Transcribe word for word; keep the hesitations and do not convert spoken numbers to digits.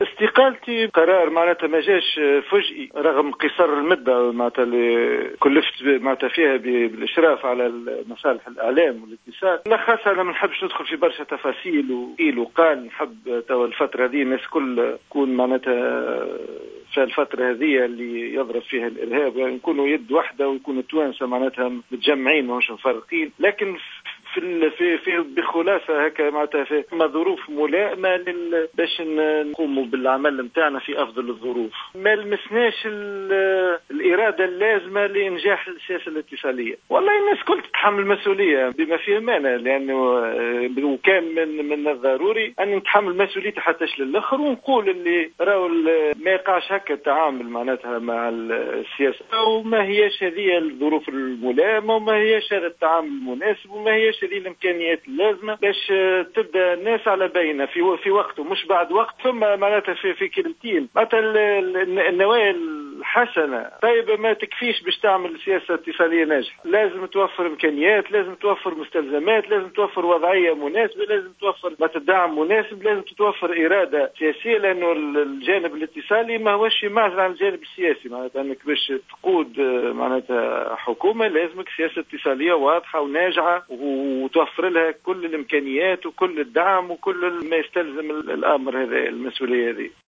استقالتي قرار معناتها ما جاش فجئي رغم قصر المدة معناتها اللي كلفت معناتها فيها بالإشراف على مصالح الإعلام والاتصال. لا خاصة أنا ما نحبش ندخل في برشا تفاصيل وقيل وقال. نحب توا الفترة هذه الناس كل تكون معناتها في الفترة هذه اللي يضرب فيها الإرهاب يعني نكونوا يد واحدة ويكونوا التوانسة معناتها متجمعين ماهوش مفرقين. لكن في في في بخلاصه هكا معناتها في ظروف ملائمه لل باش نقوموا بالعمل نتاعنا في افضل الظروف. ما لمسناش الاراده اللازمه لانجاح السياسه الاتصاليه. والله الناس كل تتحمل مسؤوليه بما فيه المانع لانه وكان من من الضروري ان نتحمل مسؤوليتي حتى للاخر ونقول اللي راهو ما يقعش هكا التعامل معناتها مع السياسه وما هيش هذه الظروف الملائمه وما هيش هذا التعامل المناسب وما هيش هذه الامكانيات اللازمه باش تبدا الناس على بينه في في وقته مش بعد وقت. ثم معناتها في في كلمتين معناتها النوايا الحسنه طيب ما تكفيش باش تعمل سياسه اتصاليه ناجحه. لازم توفر امكانيات، لازم توفر مستلزمات، لازم توفر وضعيه مناسبه، لازم توفر دعم مناسب، لازم تتوفر اراده سياسيه لانه الجانب الاتصالي ما هوش معزل عن الجانب السياسي. معناتها انك باش تقود معناتها حكومه لازمك سياسه اتصاليه واضحه وناجعه وتوفر لها كل الامكانيات وكل الدعم وكل ما يستلزم الامر هذا المسؤوليه هذه.